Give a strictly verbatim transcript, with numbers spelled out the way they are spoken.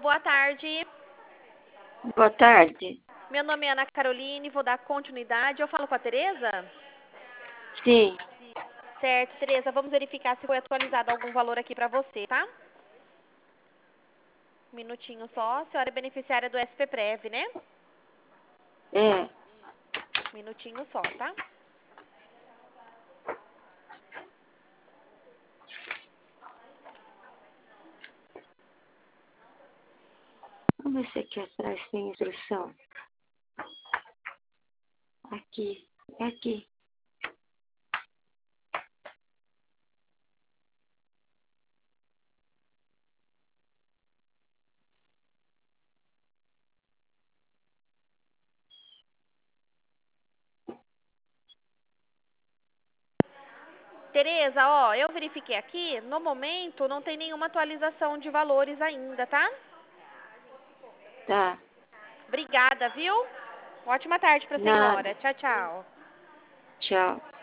Boa tarde. Boa tarde. Meu nome é Ana Caroline, vou dar continuidade. Eu falo com a Tereza? Sim. Certo, Tereza, vamos verificar se foi atualizado algum valor aqui para você, tá? Um minutinho só. A senhora é beneficiária do S P Prev, né? É. Um minutinho só, tá? Vamos ver se aqui atrás tem instrução. Aqui. É aqui. Tereza, ó, eu verifiquei aqui. No momento, não tem nenhuma atualização de valores ainda, tá? Tá. Obrigada, viu? Ótima tarde pra senhora. Nada. Tchau, tchau. Tchau.